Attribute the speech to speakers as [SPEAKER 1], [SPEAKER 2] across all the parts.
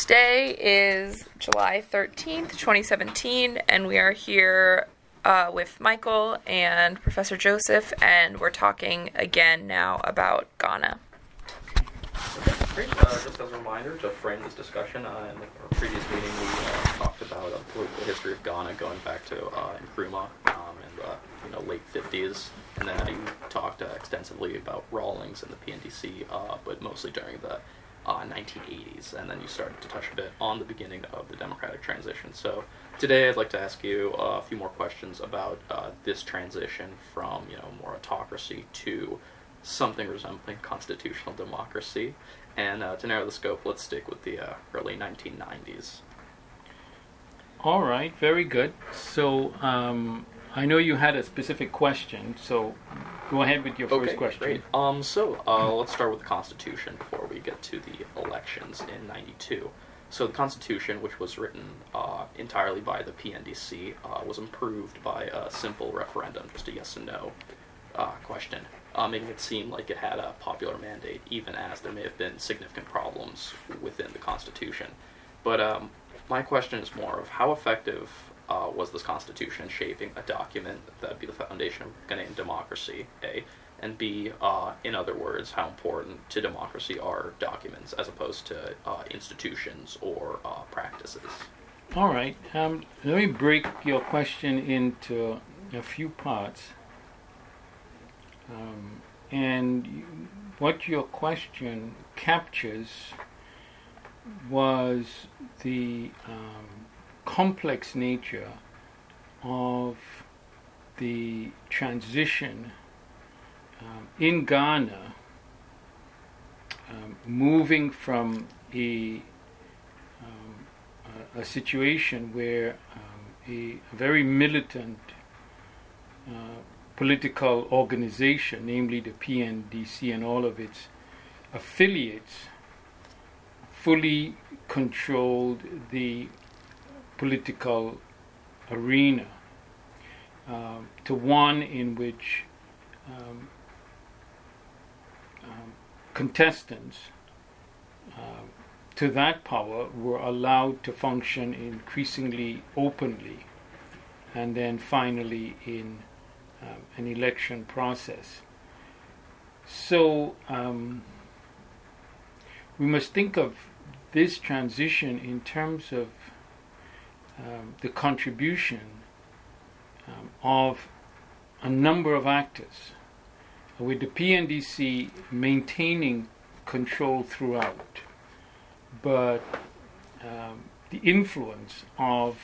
[SPEAKER 1] Today is July 13th, 2017, and we are here with Michael and Professor Joseph, and we're talking again now about Ghana.
[SPEAKER 2] Great. Just as a reminder, to frame this discussion, in the previous meeting we talked about the political history of Ghana going back to Nkrumah in the late 50s, and then you talked extensively about Rawlings and the PNDC, but mostly during the 1980s, and then you started to touch a bit on the beginning of the democratic transition. So today I'd like to ask you a few more questions about this transition from more autocracy to something resembling constitutional democracy. And to narrow the scope, let's stick with the early 1990s.
[SPEAKER 3] All right, very good. So I know you had a specific question, so go ahead with your first question.
[SPEAKER 2] Great. So let's start with the Constitution before we get to the elections in 92. So the Constitution, which was written entirely by the PNDC, was improved by a simple referendum, just a yes and no question, making it seem like it had a popular mandate, even as there may have been significant problems within the Constitution. But my question is more of how effective was this Constitution in shaping a document that would be the foundation of Ghanaian democracy, A, and B, in other words, how important to democracy are documents as opposed to institutions or practices?
[SPEAKER 3] All right. Let me break your question into a few parts. And what your question captures was the complex nature of the transition in Ghana, moving from a situation where a very militant political organization, namely the PNDC and all of its affiliates, fully controlled the political arena, to one in which contestants to that power were allowed to function increasingly openly, and then finally in an election process. So we must think of this transition in terms of the contribution of a number of actors, with the PNDC maintaining control throughout, but the influence of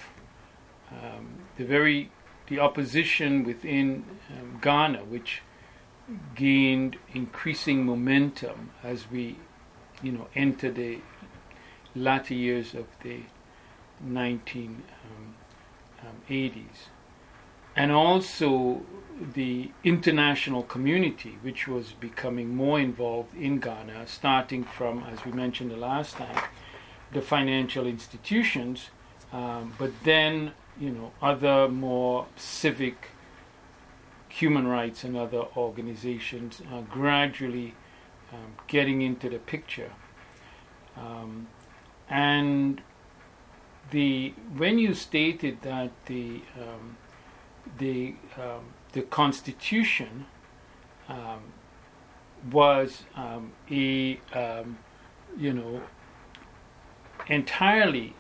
[SPEAKER 3] the opposition within Ghana, which gained increasing momentum as we enter the latter years of the 1980s, and also the international community, which was becoming more involved in Ghana, starting from, as we mentioned the last time, the financial institutions, but then other more civic, human rights and other organizations gradually getting into the picture. And when you stated that the Constitution was entirely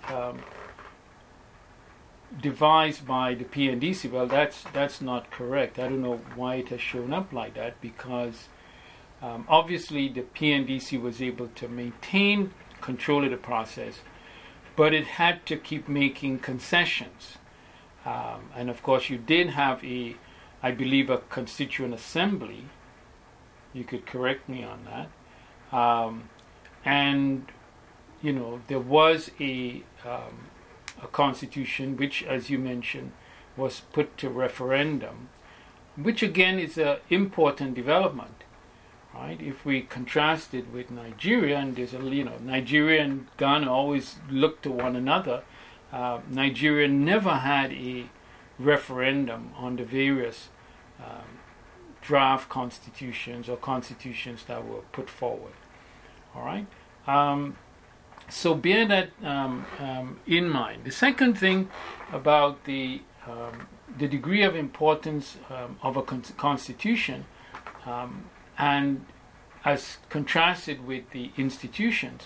[SPEAKER 3] devised by the PNDC, well, that's not correct. I don't know why it has shown up like that, because obviously the PNDC was able to maintain control of the process, but it had to keep making concessions. And of course you did have I believe a constituent assembly. You could correct me on that. And there was a constitution which, as you mentioned, was put to referendum, which again is an important development, right? If we contrast it with Nigeria, and there's Nigeria and Ghana always look to one another. Nigeria never had a referendum on the various draft constitutions or constitutions that were put forward. All right. So bear that in mind. The second thing about the degree of importance of a constitution, and as contrasted with the institutions,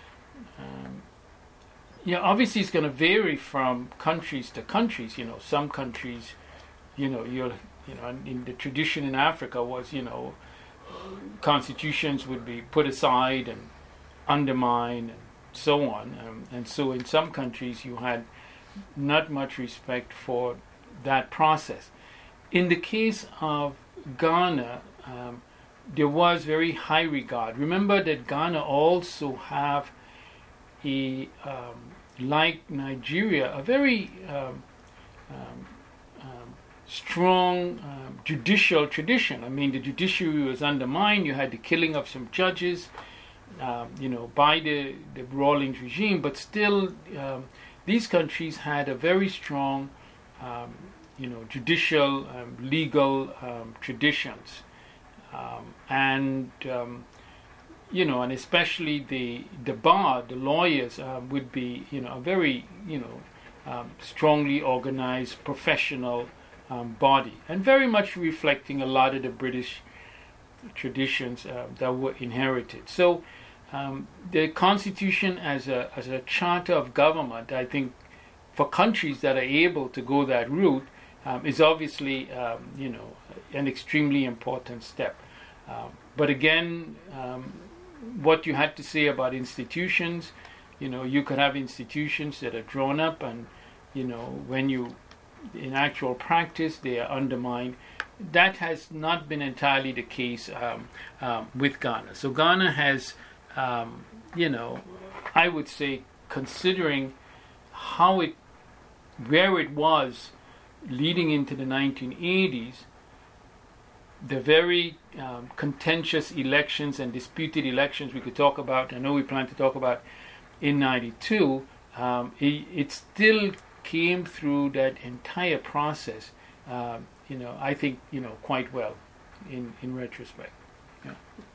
[SPEAKER 3] obviously it's going to vary from countries to countries. Some countries, in the tradition in Africa was, constitutions would be put aside and undermined and so on. And so in some countries you had not much respect for that process. In the case of Ghana, there was very high regard. Remember that Ghana also have like Nigeria, a very strong judicial tradition. I mean, the judiciary was undermined. You had the killing of some judges, by the Rawlings regime, but still these countries had a very strong, judicial, legal traditions, and especially the bar, the lawyers would be, a very, strongly organized professional body, and very much reflecting a lot of the British traditions that were inherited. So the Constitution as a charter of government, I think, for countries that are able to go that route, is obviously an extremely important step. But again, what you had to say about institutions, you could have institutions that are drawn up, and when you in actual practice they are undermined. That has not been entirely the case with Ghana. So Ghana has, I would say, considering where it was leading into the 1980s, the very contentious elections and disputed elections we could talk about, I know we plan to talk about in 92, it still came through that entire process, I think, quite well in retrospect. Yeah.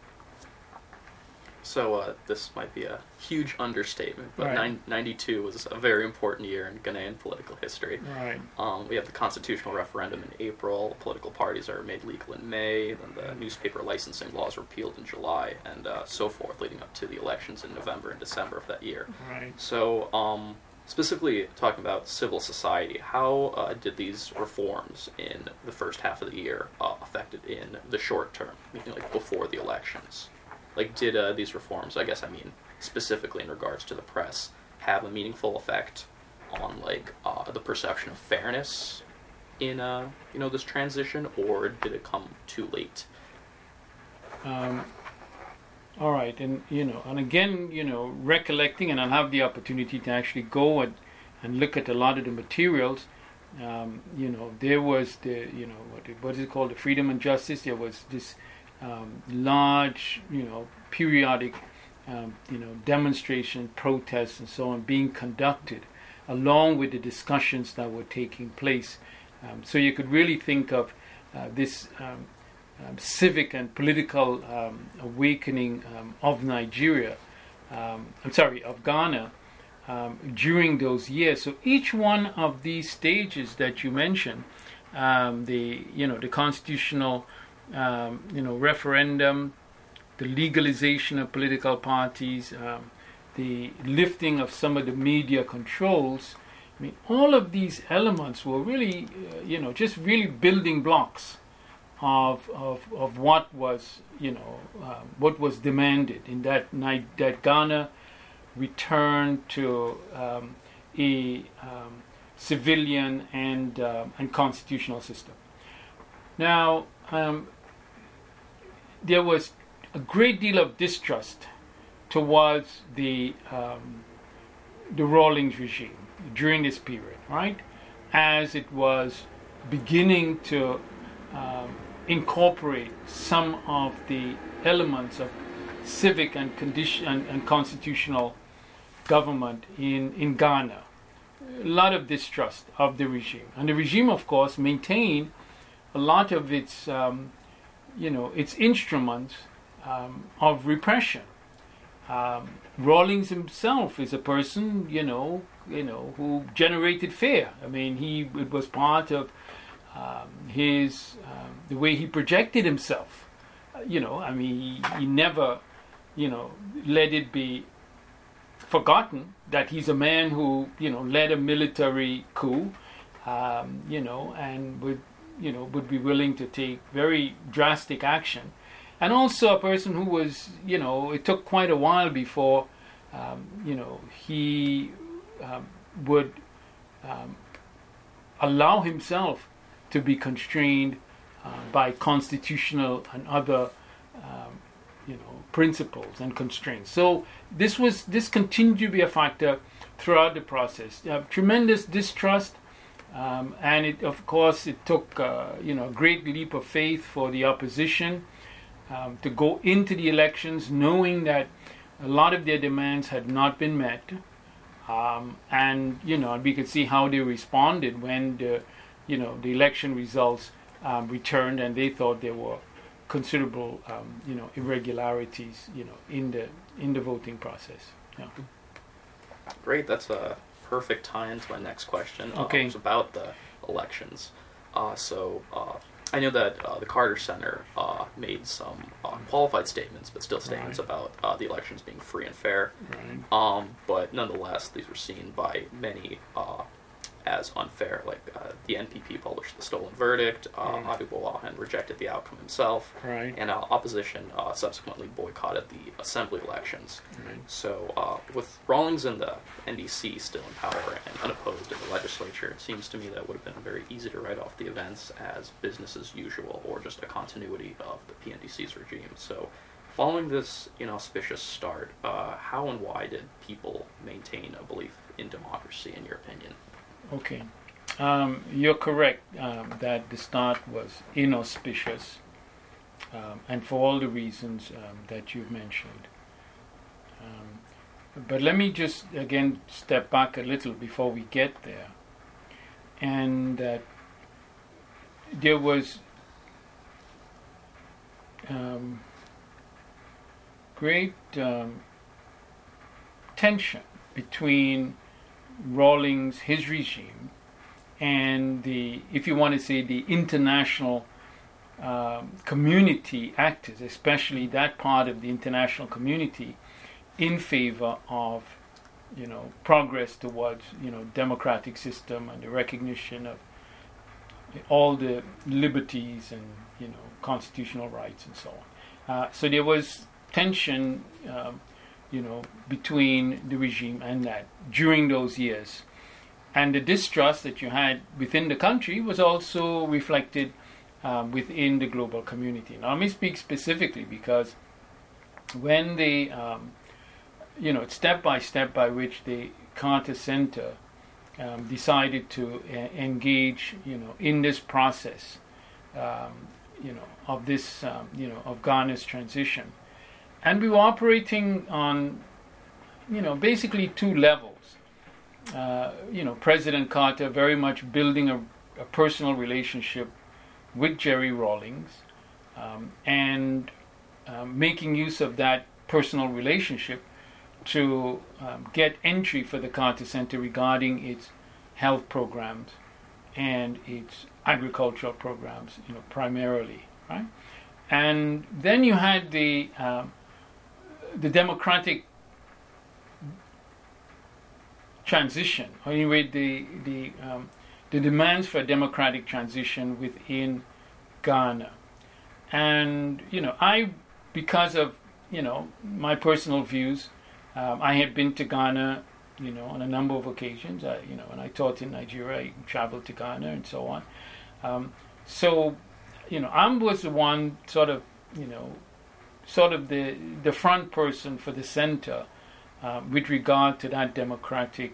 [SPEAKER 2] So this might be a huge understatement, but
[SPEAKER 3] Right.
[SPEAKER 2] 92 was a very important year in Ghanaian political history.
[SPEAKER 3] Right.
[SPEAKER 2] We have the constitutional referendum in April, political parties are made legal in May, then the newspaper licensing laws were repealed in July, and so forth, leading up to the elections in November and December of that year.
[SPEAKER 3] Right.
[SPEAKER 2] So, specifically talking about civil society, how did these reforms in the first half of the year affected in the short term, meaning like before the elections? Like, did these reforms, specifically in regards to the press, have a meaningful effect on the perception of fairness in this transition, or did it come too late?
[SPEAKER 3] All right, and again, recollecting, and I'll have the opportunity to actually go and look at a lot of the materials. There was what is it called, the Freedom and Justice. There was this large, periodic, demonstration, protests, and so on being conducted, along with the discussions that were taking place. So you could really think of this civic and political awakening of Nigeria, of Ghana, during those years. So each one of these stages that you mentioned, the constitutional, referendum, the legalization of political parties, the lifting of some of the media controls. I mean, all of these elements were really, just really building blocks of what was, what was demanded in that night, that Ghana returned to a civilian and constitutional system. Now, there was a great deal of distrust towards the Rawlings regime during this period, right? As it was beginning to incorporate some of the elements of civic and constitutional government in Ghana. A lot of distrust of the regime, and the regime, of course, maintained a lot of its instruments of repression. Rawlings himself is a person, who generated fear. I mean, it was part of his the way he projected himself. He never, let it be forgotten that he's a man who, led a military coup, and would be willing to take very drastic action. And also a person who was, it took quite a while before, he would allow himself to be constrained by constitutional and other, principles and constraints. So this continued to be a factor throughout the process. Tremendous distrust, and it took, a great leap of faith for the opposition to go into the elections knowing that a lot of their demands had not been met, and we could see how they responded when the election results returned, and they thought there were considerable irregularities in the voting process. Yeah.
[SPEAKER 2] Great, that's a perfect tie into my next question.
[SPEAKER 3] Okay.
[SPEAKER 2] It's about the elections. I know that the Carter Center made some qualified statements, but still statements about the elections being free and fair.
[SPEAKER 3] Right.
[SPEAKER 2] But nonetheless, these were seen by many as unfair. Like the NPP published the stolen verdict. Adi Bolahan rejected the outcome himself.
[SPEAKER 3] Right.
[SPEAKER 2] And opposition subsequently boycotted the assembly elections.
[SPEAKER 3] Right.
[SPEAKER 2] So with Rawlings and the NDC still in power and unopposed in the legislature, it seems to me that it would have been very easy to write off the events as business as usual or just a continuity of the PNDC's regime. So following this inauspicious start, how and why did people maintain a belief in democracy, in your opinion?
[SPEAKER 3] Okay. You're correct that the start was inauspicious, and for all the reasons that you've mentioned. But let me just again step back a little before we get there. And that there was great tension between Rawlings, his regime, and the, if you want to say, the international community actors, especially that part of the international community, in favor of, progress towards, democratic system and the recognition of all the liberties and, constitutional rights and so on. So there was tension, between the regime and that during those years. And the distrust that you had within the country was also reflected within the global community. Now, let me speak specifically because when they, step by step by which the Carter Center decided to engage, in this process, of this, of Ghana's transition. And we were operating on, basically two levels. President Carter very much building a personal relationship with Jerry Rawlings, and making use of that personal relationship to get entry for the Carter Center regarding its health programs and its agricultural programs, primarily, right? And then you had the democratic transition, or anyway, the demands for a democratic transition within Ghana. And I, because of my personal views, I had been to Ghana, on a number of occasions. When I taught in Nigeria, I traveled to Ghana and so on. I was the one sort of the front person for the center with regard to that democratic,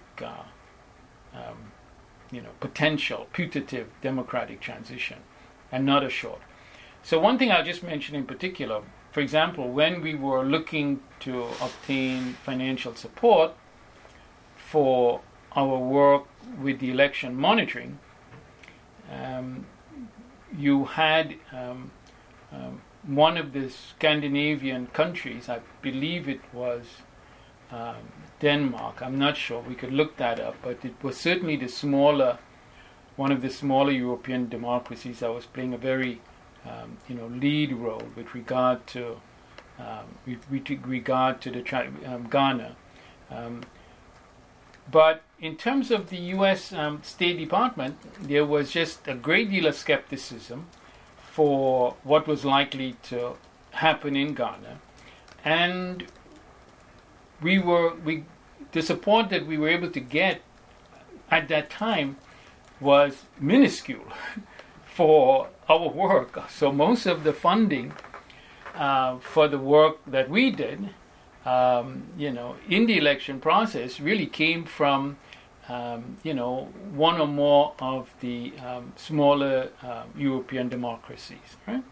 [SPEAKER 3] potential, putative democratic transition, and not a short. So one thing I'll just mention in particular, for example, when we were looking to obtain financial support for our work with the election monitoring, you had one of the Scandinavian countries. I believe it was Denmark. I'm not sure. We could look that up, but it was certainly one of the smaller European democracies that was playing a very lead role with regard to Ghana. But in terms of the U.S. State Department, there was just a great deal of skepticism for what was likely to happen in Ghana, and the support that we were able to get at that time was minuscule for our work. So most of the funding for the work that we did, in the election process, really came from, one or more of the smaller European democracies, right?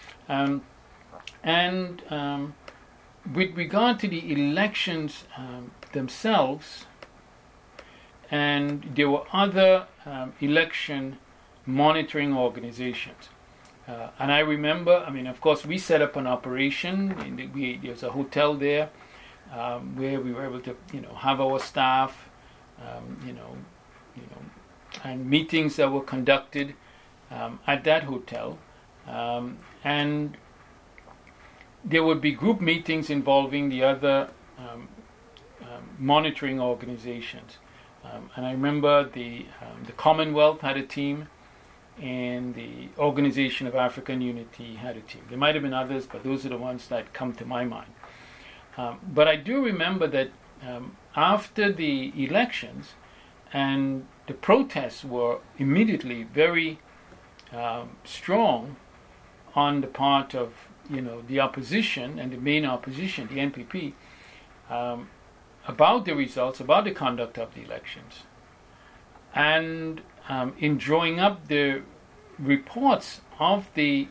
[SPEAKER 3] With regard to the elections themselves, and there were other election monitoring organizations. And I remember, of course, we set up an operation. There's a hotel there where we were able to, have our staff, and meetings that were conducted at that hotel. And there would be group meetings involving the other monitoring organizations. And I remember the Commonwealth had a team, and the Organization of African Unity had a team. There might have been others, but those are the ones that come to my mind. But I do remember that after the elections, and the protests were immediately very strong on the part of the opposition and the main opposition, the NPP, about the results, about the conduct of the elections, and in drawing up the reports of the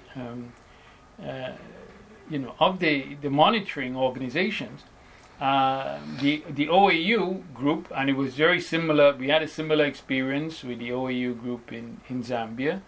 [SPEAKER 3] the monitoring organizations, the OAU group, and it was very similar. We had a similar experience with the OAU group in Zambia,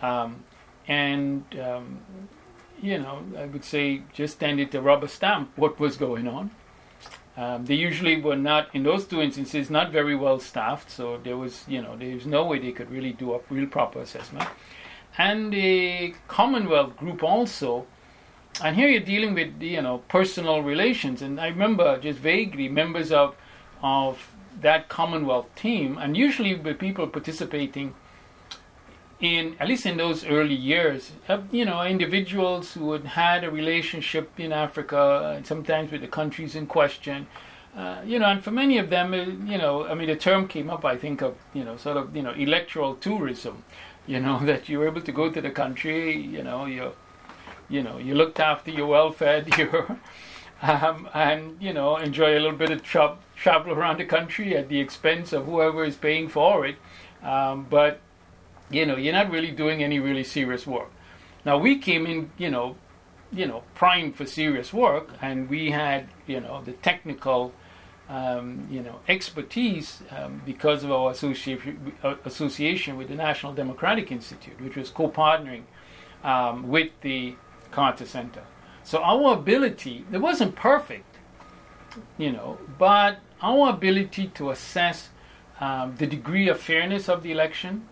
[SPEAKER 3] I would say just tended to rubber stamp what was going on. They usually were not, in those two instances, not very well staffed, so there was no way they could really do a real proper assessment. And the Commonwealth group also, and here you're dealing with personal relations, and I remember just vaguely members of that Commonwealth team, and usually the people participating in, at least in those early years, individuals who had a relationship in Africa, and sometimes with the countries in question, and for many of them, the term came up, I think, of, electoral tourism, that you were able to go to the country, you looked after, you're well fed, and, enjoy a little bit of travel around the country at the expense of whoever is paying for it, but you're not really doing any really serious work. Now we came in, primed for serious work, and we had, the technical, expertise because of our association with the National Democratic Institute, which was co-partnering with the Carter Center. So our ability, it wasn't perfect, but our ability to assess the degree of fairness of the election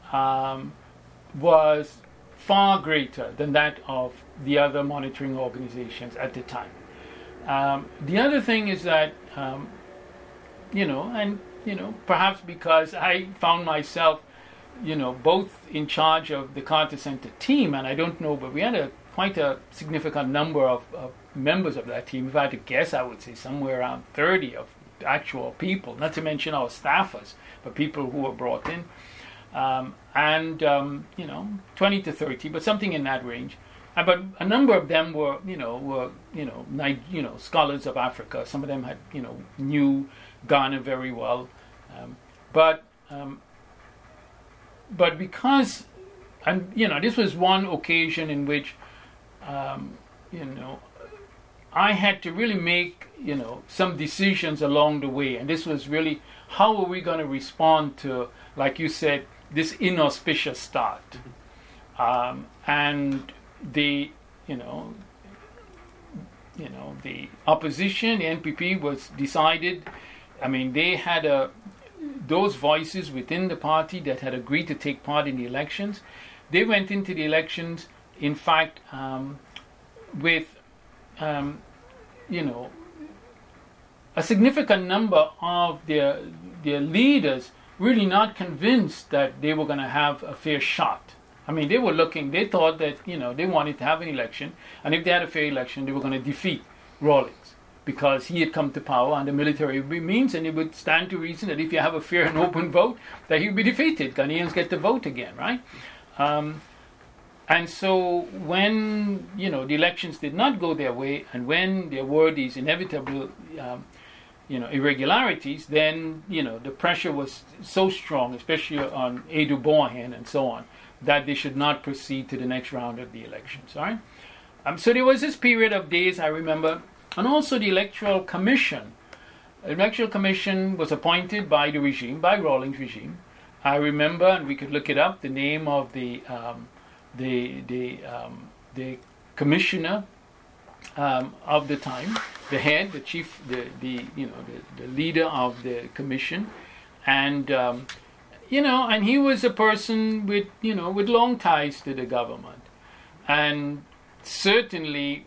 [SPEAKER 3] was far greater than that of the other monitoring organizations at the time. The other thing is that, perhaps because I found myself, both in charge of the Carter Center team, and I don't know, but we had quite a significant number of members of that team. If I had to guess, I would say somewhere around 30 of actual people, not to mention our staffers, but people who were brought in. 20 to 30, but something in that range. But a number of them were scholars of Africa. Some of them had, knew Ghana very well. But because, and this was one occasion in which, I had to really make, some decisions along the way. And this was really, how are we going to respond to, like you said, this inauspicious start? And the the opposition, the NPP, was decided. I mean, they had those voices within the party that had agreed to take part in the elections. They went into the elections, in fact, with, a significant number of their leaders really not convinced that they were going to have a fair shot. I mean, they thought that, they wanted to have an election, and if they had a fair election, they were going to defeat Rawlings, because he had come to power under military means, and it would stand to reason that if you have a fair and open vote, that he would be defeated. Ghanaians get to vote again, right? And so when, the elections did not go their way, and when there were these inevitable, irregularities, then, the pressure was so strong, especially on Edu Boahen and so on, that they should not proceed to the next round of the elections, all right? So there was this period of days, I remember, and also the Electoral Commission. The Electoral Commission was appointed by the regime, by Rawlings' regime. I remember, and we could look it up, the name of the commissioner of the time, the head, the chief, the leader of the commission, and and he was a person with long ties to the government, and certainly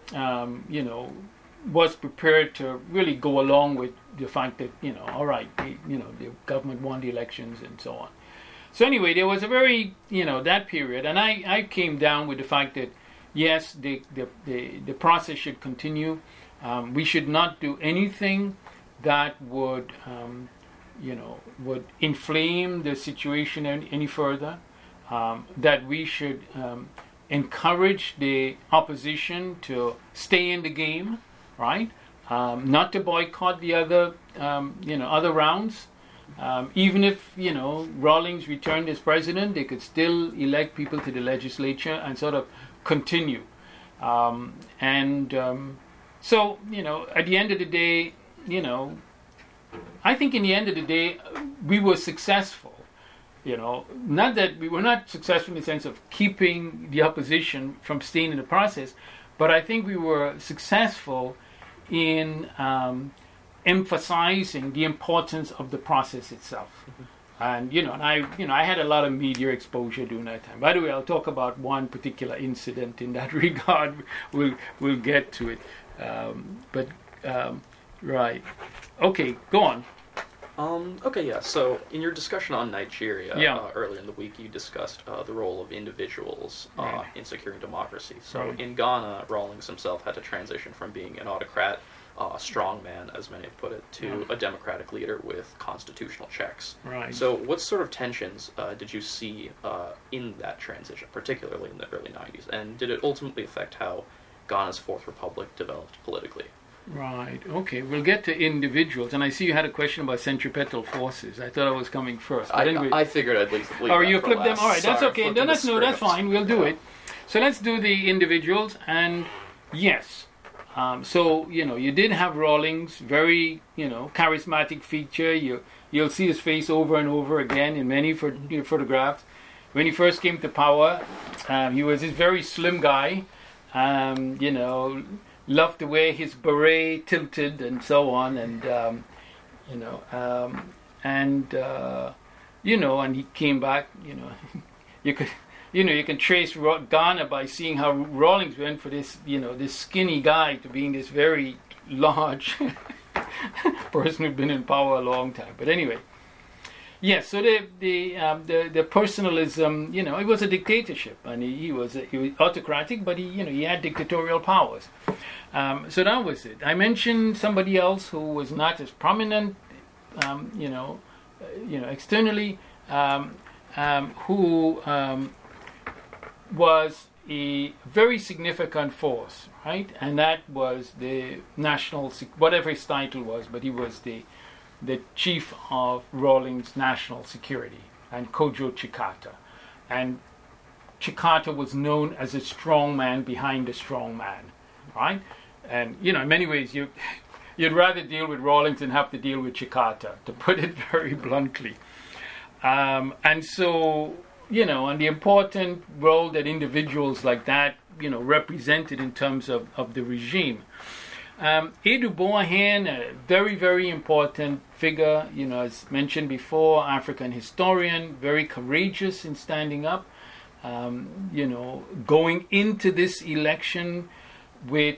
[SPEAKER 3] was prepared to really go along with the fact that all right, the government won the elections and so on. So anyway, there was a very that period, and I came down with the fact that yes, the process should continue. We should not do anything that would would inflame the situation any further. That we should encourage the opposition to stay in the game, right? Not to boycott the other other rounds. Even if Rawlings returned as president, they could still elect people to the legislature and sort of continue. So at the end of the day, I think in the end of the day, we were successful. Not that we were not successful in the sense of keeping the opposition from staying in the process, but I think we were successful in emphasizing the importance of the process itself. And I had a lot of media exposure during that time. By the way, I'll talk about one particular incident in that regard. We'll get to it. Right. Okay, go on.
[SPEAKER 2] Okay, yeah. So in your discussion on Nigeria earlier in the week, you discussed the role of individuals in securing democracy. So in Ghana, Rawlings himself had to transition from being an autocrat, strongman, as many have put it, to a democratic leader with constitutional checks.
[SPEAKER 3] Right.
[SPEAKER 2] So what sort of tensions did you see in that transition, particularly in the early 90s? And did it ultimately affect how Ghana's Fourth Republic developed politically?
[SPEAKER 3] Right. Okay. We'll get to individuals, and I see you had a question about centripetal forces. I thought I was coming first. But anyway,
[SPEAKER 2] I figured I'd leave.
[SPEAKER 3] Oh, you flipped them. All right. That's okay. No, that's fine. We'll do it. So let's do the individuals. And yes, so you did have Rawlings, very charismatic feature. You'll see his face over and over again in many photographs. When he first came to power, he was this very slim guy. Loved the way his beret tilted and so on, and and he came back. You can trace Ghana by seeing how Rawlings went for this this skinny guy to being this very large person who'd been in power a long time. But anyway, yes. So the personalism, it was a dictatorship, and he was autocratic, but he had dictatorial powers. So that was it. I mentioned somebody else who was not as prominent, externally, who was a very significant force, right? And that was the national, whatever his title was, but he was the chief of Rawlings National Security, and Kojo Chikata. And Chikata was known as a strong man behind a strong man, right? And, in many ways, you'd rather deal with Rawlings than have to deal with Chikata, to put it very bluntly. And so and the important role that individuals like that, represented in terms of the regime. Aidoo Boahen, a very, very important figure, as mentioned before, African historian, very courageous in standing up, going into this election with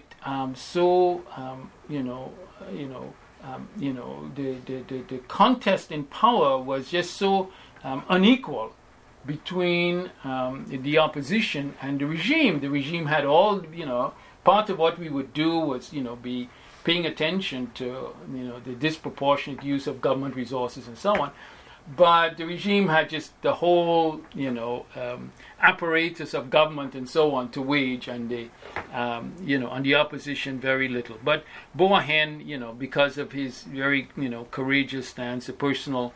[SPEAKER 3] the contest in power was just so unequal between the opposition and the regime. The regime had all, part of what we would do was, be paying attention to, the disproportionate use of government resources and so on. But the regime had just the whole, apparatus of government and so on to wage, and the, on the opposition very little. But Boahen, because of his very, courageous stance, a personal,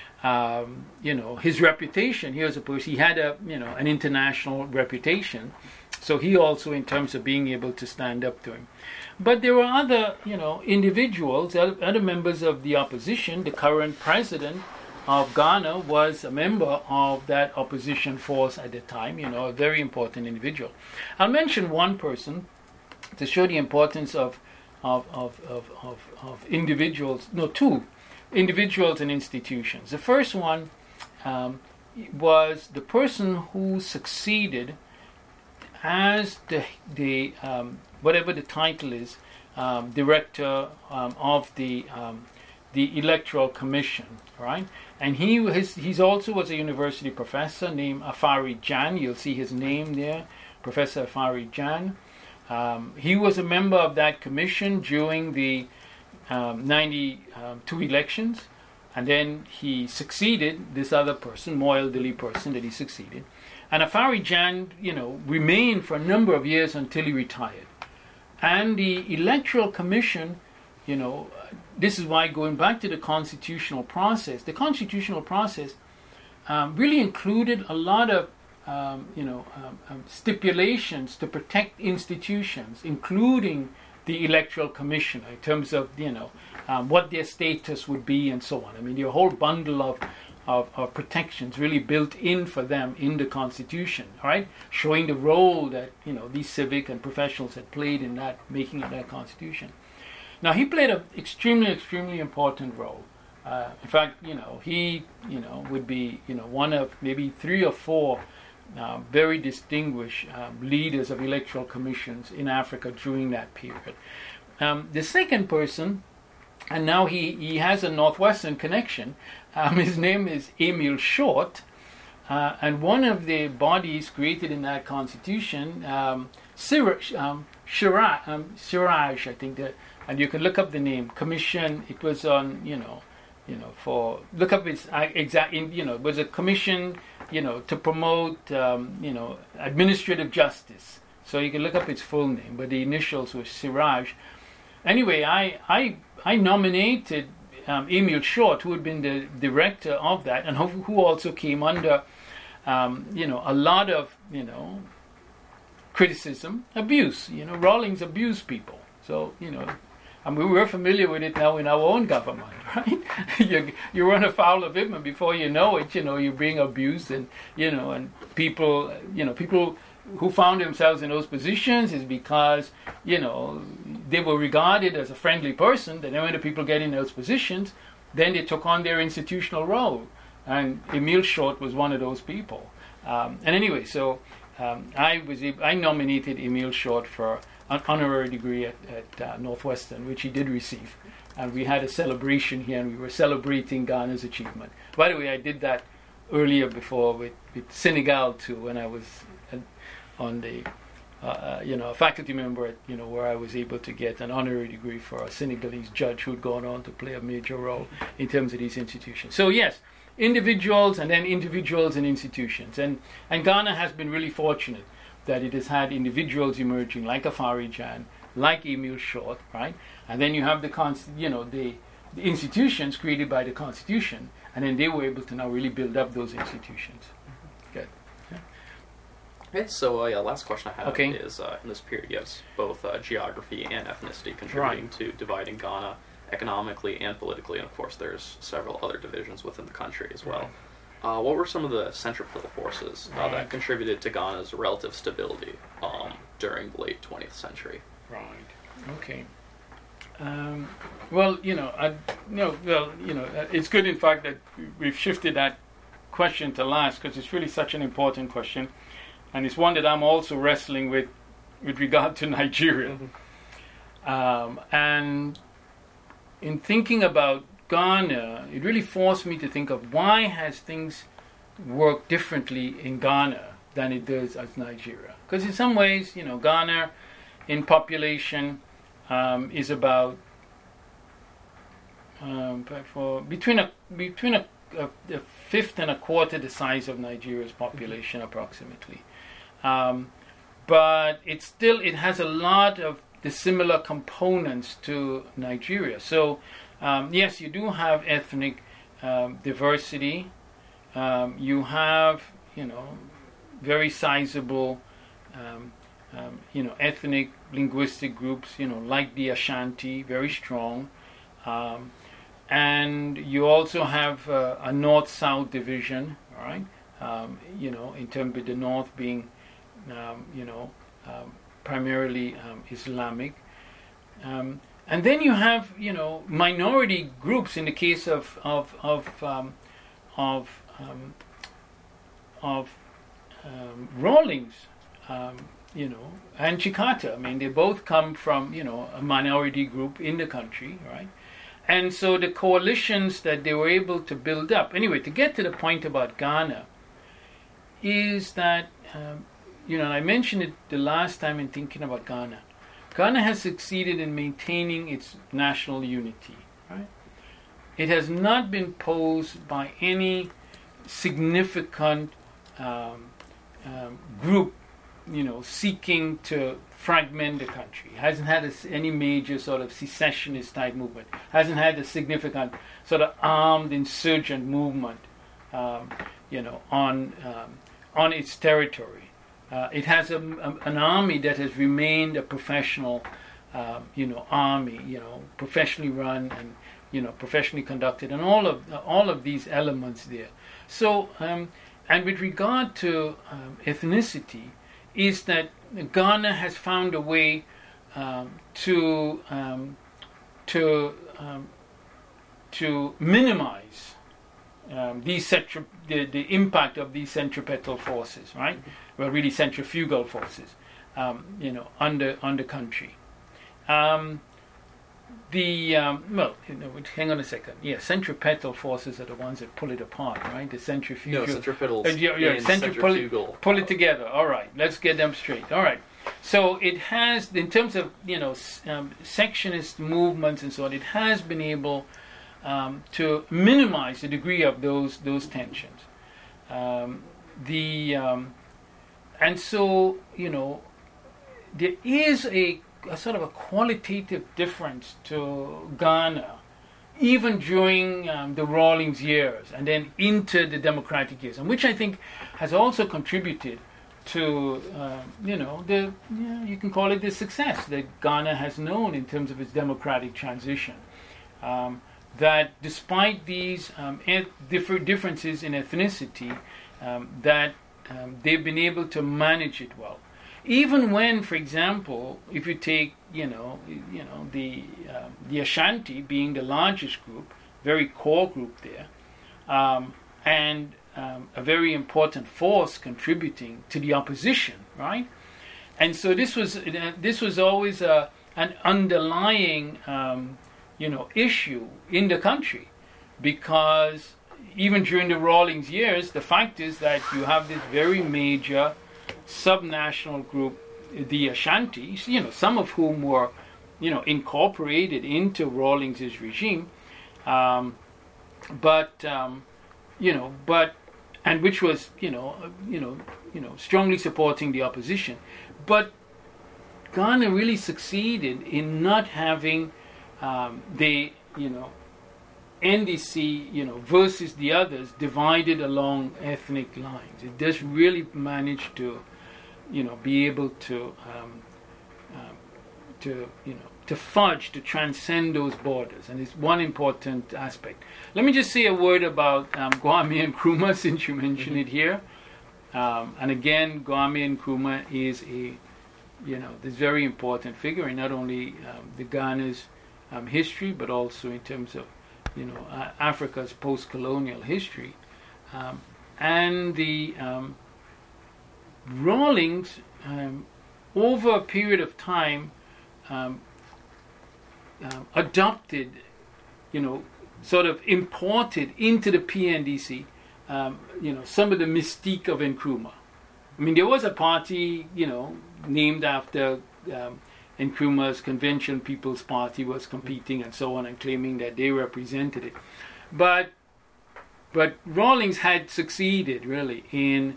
[SPEAKER 3] his reputation. He was a person. He had an international reputation. So he also, in terms of being able to stand up to him. But there were other, individuals, other members of the opposition. The current president of Ghana was a member of that opposition force at the time, a very important individual. I'll mention one person to show the importance of individuals, two individuals and institutions. The first one was the person who succeeded as the whatever the title is, director of the Electoral Commission, right? And he's also was a university professor named Afari Jan. You'll see his name there, Professor Afari Jan. He was a member of that commission during the 92 elections, and then he succeeded this other person, more elderly person that he succeeded. And Afari Jan, remained for a number of years until he retired. And the Electoral Commission, this is why, going back to the constitutional process really included a lot of stipulations to protect institutions, including the Electoral Commission, in terms of what their status would be and so on. I mean, the whole bundle of protections really built in for them in the Constitution, right? Showing the role that these civic and professionals had played in that making of that Constitution. Now he played an extremely important role. In fact, he would be one of maybe 3 or 4 very distinguished leaders of electoral commissions in Africa during that period. The second person, and now he has a Northwestern connection. His name is Emil Short, and one of the bodies created in that constitution, Siraj, I think that, and you can look up the name, commission. It was on, look up its exact, it was a commission, to promote, administrative justice. So you can look up its full name, but the initials were Siraj. Anyway, I nominated Emil Short, who had been the director of that, and who also came under, a lot of, criticism, abuse. Rawlings abused people. So, and we're familiar with it now in our own government, right? you run afoul of him, and before you know it, you're being abused, and and people, people who found themselves in those positions is because they were regarded as a friendly person. Then when the people get in those positions, then they took on their institutional role, and Emil Short was one of those people. And anyway, so I nominated Emil Short for an honorary degree at Northwestern, which he did receive. And we had a celebration here, and we were celebrating Ghana's achievement. By the way, I did that earlier before with Senegal too, when I was on the, a faculty member at, where I was able to get an honorary degree for a Senegalese judge who'd gone on to play a major role in terms of these institutions. So yes, individuals, and then individuals and institutions. And Ghana has been really fortunate that it has had individuals emerging like Afari Jan, like Emil Short, right? And then you have the institutions created by the Constitution, and then they were able to now really build up those institutions. Good.
[SPEAKER 2] Okay, so last question I have is, in this period, yes, both geography and ethnicity contributing to dividing Ghana economically and politically, and of course there's several other divisions within the country as well. What were some of the centripetal forces that contributed to Ghana's relative stability during the late 20th century?
[SPEAKER 3] Right. Okay. Well, it's good, in fact, that we've shifted that question to last, because it's really such an important question, and it's one that I'm also wrestling with regard to Nigeria. And in thinking about Ghana, it really forced me to think of why has things worked differently in Ghana than it does as Nigeria. Because in some ways, Ghana in population is about between a fifth and a quarter the size of Nigeria's population, approximately. But it has a lot of the similar components to Nigeria. So yes, you do have ethnic diversity. You have, very sizable, ethnic linguistic groups, like the Ashanti, very strong. And you also have a north-south division, all right? In terms of the north being, primarily Islamic. And then you have, minority groups in the case of Rawlings, and Chikata. I mean, they both come from, a minority group in the country, right? And so the coalitions that they were able to build up. Anyway, to get to the point about Ghana, is that, and I mentioned it the last time in thinking about Ghana. Ghana has succeeded in maintaining its national unity, right? It has not been posed by any significant group, seeking to fragment the country. It hasn't had any major sort of secessionist type movement. Hasn't had a significant sort of armed insurgent movement, on its territory. It has an army that has remained a professional, army, professionally run and professionally conducted, and all of these elements there. So, and with regard to ethnicity, is that Ghana has found a way to minimize the impact of these centripetal forces, right? Well, really centrifugal forces, on the country. Hang on a second. Yeah, centripetal forces are the ones that pull it apart, right? The centrifugal.
[SPEAKER 2] No, centripetals. Centrifugal.
[SPEAKER 3] Pull it together. All right, let's get them straight. All right. So it has, in terms of sectionist movements and so on, it has been able to minimize the degree of those tensions. And so there is a sort of a qualitative difference to Ghana, even during the Rawlings years and then into the democratic years, and which I think has also contributed to you can call it the success that Ghana has known in terms of its democratic transition. That despite these differences in ethnicity, that they've been able to manage it well. Even when, for example, if you take the Ashanti being the largest group, very core group there, and a very important force contributing to the opposition, right? And so this was always an underlying issue in the country, because even during the Rawlings years, the fact is that you have this very major subnational group, the Ashanti, some of whom were, incorporated into Rawlings' regime, and which was, strongly supporting the opposition. But Ghana really succeeded in not having the NDC, versus the others divided along ethnic lines. It does really manage to, be able to to fudge, to transcend those borders, and it's one important aspect. Let me just say a word about Kwame Nkrumah, since you mentioned it here. And again, Kwame Nkrumah is this very important figure in not only the Ghana's history, but also in terms of, Africa's post-colonial history. And the Rawlings, over a period of time, adopted, sort of imported into the PNDC, some of the mystique of Nkrumah. I mean, there was a party, named after Nkrumah's convention, People's Party, was competing and so on and claiming that they represented it. But Rawlings had succeeded really in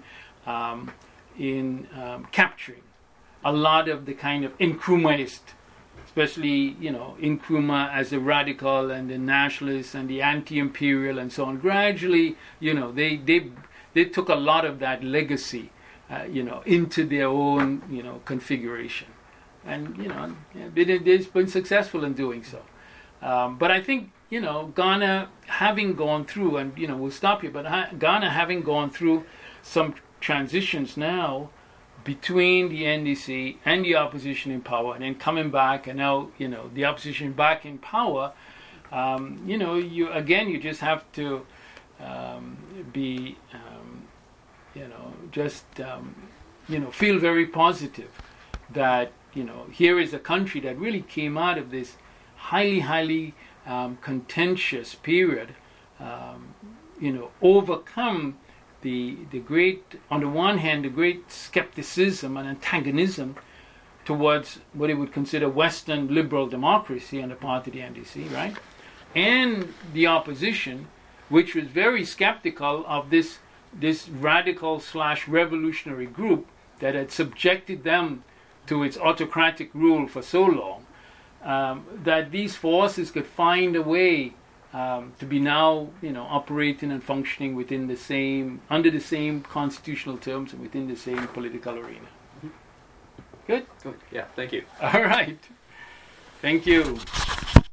[SPEAKER 3] capturing a lot of the kind of Nkrumahist, especially Nkrumah as a radical and the nationalist and the anti-imperial and so on. Gradually, they took a lot of that legacy, into their own configuration, and they've been successful in doing so. But I think Ghana having gone through, and we'll stop here, but Ghana having gone through some transitions now between the NDC and the opposition in power, and then coming back, and now the opposition back in power. You just have to be feel very positive that here is a country that really came out of this highly contentious period, overcome the great, on the one hand, the great skepticism and antagonism towards what he would consider Western liberal democracy on the part of the NDC, right? And the opposition, which was very skeptical of this radical / revolutionary group that had subjected them to its autocratic rule for so long, that these forces could find a way to be now, operating and functioning under the same constitutional terms and within the same political arena. Good?
[SPEAKER 2] Yeah, thank you.
[SPEAKER 3] All right. Thank you.